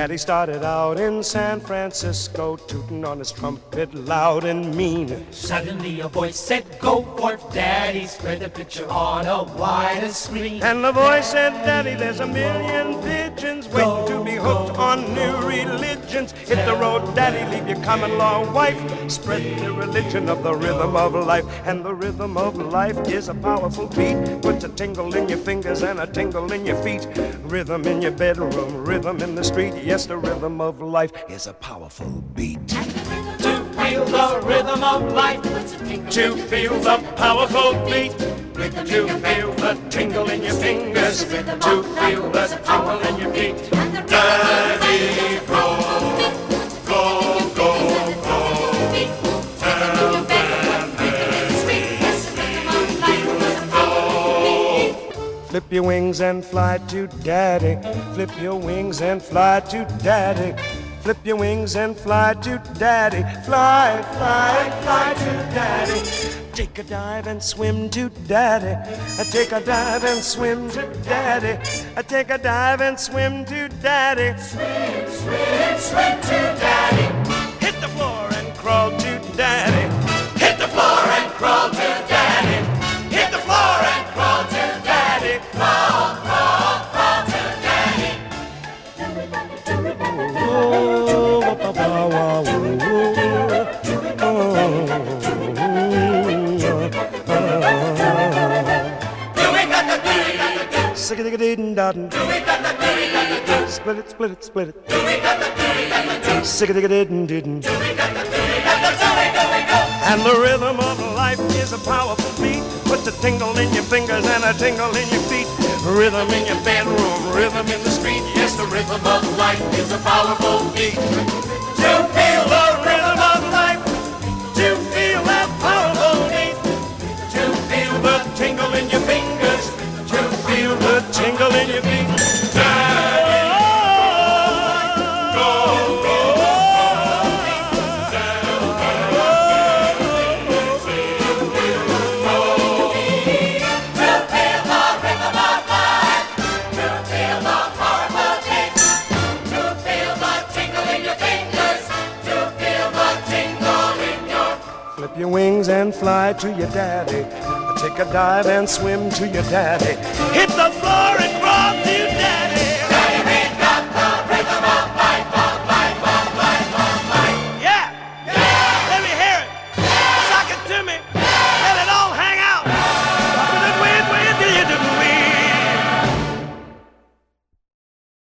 Daddy started out in San Francisco, tooting on his trumpet loud and mean. Suddenly a voice said, "Go forth, Daddy, spread the picture on a wider screen." And the voice said, "Daddy, there's a million pigeons waiting to be hooked on new religions. Hit the road, Daddy, leave your common law wife. Spread the religion of the rhythm of life." And the rhythm of life is a powerful beat. Puts a tingle in your fingers and a tingle in your feet. Rhythm in your bedroom, rhythm in the street. Yes, the rhythm of life is a powerful beat. To feel the rhythm of life, To feel the powerful beat. To feel the tingle in your fingers. To feel the tingle in your feet. Daddy, go, go, go, go. Tell them flip your wings and fly to Daddy. Flip your wings and fly to Daddy. Flip your wings and fly to Daddy. Fly, fly, fly to Daddy. Take a dive and swim to Daddy. Take a dive and swim to Daddy. Take a dive and swim to Daddy. swim, swim, swim to Daddy. Hit the floor and crawl to Daddy. Hit the floor and crawl to Daddy. Hit the floor and crawl to Daddy. Crawl, crawl, crawl to Daddy. Split it, split it, split it. Sick-a-dig-a-didn't. And the rhythm of life is a powerful beat. Puts a tingle in your fingers and a tingle in your feet. Rhythm in your bedroom, rhythm in the street. Yes, the rhythm of life is a powerful beat. To feel the rhythm of life, to feel that powerful beat, to feel the tingle in your fingers, to feel the tingle in your feet. Daddy, go, go, flip your wings and fly to your daddy. Take a dive and swim to your daddy. Hit the floor